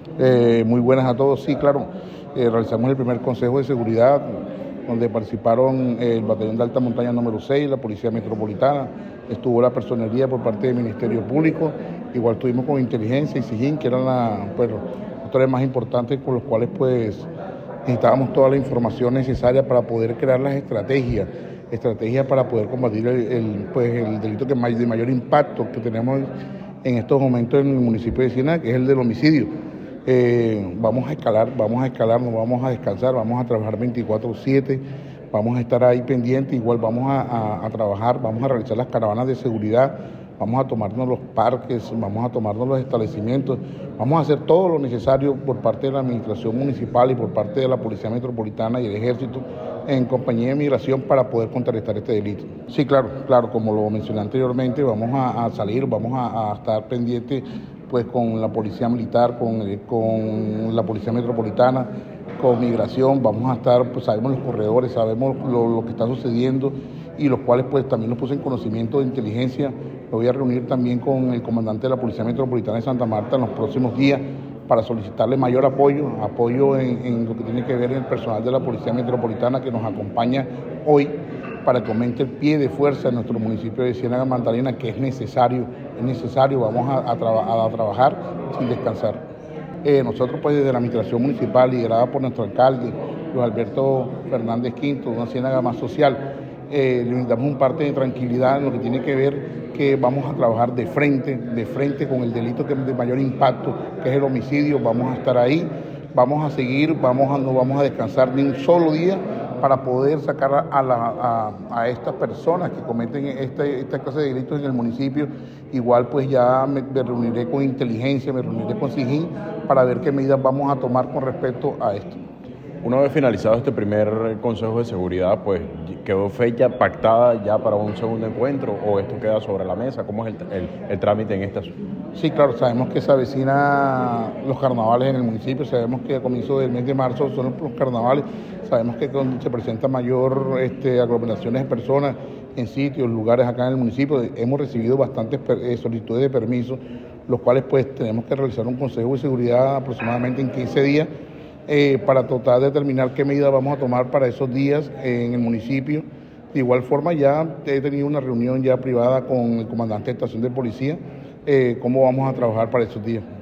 Muy buenas a todos. Sí, claro, realizamos el primer Consejo de Seguridad, donde participaron el Batallón de Alta Montaña número 6, la Policía Metropolitana, estuvo la Personería por parte del Ministerio Público, igual tuvimos con Inteligencia y SIJIN, que eran los actores más importantes con los cuales necesitábamos toda la información necesaria para poder crear las estrategias para poder combatir el delito de mayor impacto que tenemos en estos momentos en el municipio de Ciénaga, que es el del homicidio. Vamos a escalar, no vamos a descansar, vamos a trabajar 24/7, vamos a estar ahí pendientes, igual vamos a trabajar, vamos a realizar las caravanas de seguridad, vamos a tomarnos los parques, vamos a tomarnos los establecimientos, vamos a hacer todo lo necesario por parte de la administración municipal y por parte de la Policía Metropolitana y el Ejército en compañía de Migración para poder contrarrestar este delito. Sí, claro, como lo mencioné anteriormente, vamos a salir, vamos a estar pendientes pues con la Policía Militar, con la Policía Metropolitana, con Migración, vamos a estar, pues sabemos los corredores, sabemos lo que está sucediendo y los cuales pues también nos puse en conocimiento de Inteligencia. Me voy a reunir también con el comandante de la Policía Metropolitana de Santa Marta en los próximos días para solicitarle mayor apoyo en lo que tiene que ver el personal de la Policía Metropolitana que nos acompaña hoy para que aumente el pie de fuerza en nuestro municipio de Ciénaga Magdalena, que es necesario, vamos a trabajar sin descansar. Nosotros pues desde la administración municipal, liderada por nuestro alcalde, Luis Alberto Fernández Quinto, una Ciénaga más social, le brindamos un parte de tranquilidad en lo que tiene que ver que vamos a trabajar de frente con el delito que es de mayor impacto, que es el homicidio. Vamos a estar ahí, vamos a seguir, no vamos a descansar ni un solo día para poder sacar a estas personas que cometen esta clase de delitos en el municipio. Igual pues ya me reuniré con Inteligencia, me reuniré con SIJIN para ver qué medidas vamos a tomar con respecto a esto. Una vez finalizado este primer Consejo de Seguridad, pues ¿quedó fecha pactada ya para un segundo encuentro o esto queda sobre la mesa? ¿Cómo es el trámite en este asunto? Sí, claro, sabemos que se avecinan los carnavales en el municipio, sabemos que a comienzo del mes de marzo son los carnavales, sabemos que se presenta mayor aglomeraciones de personas en sitios, lugares acá en el municipio. Hemos recibido bastantes solicitudes de permiso, los cuales pues tenemos que realizar un Consejo de Seguridad aproximadamente en 15 días, para tratar de determinar qué medidas vamos a tomar para esos días en el municipio. De igual forma ya he tenido una reunión ya privada con el comandante de estación de policía, cómo vamos a trabajar para esos días.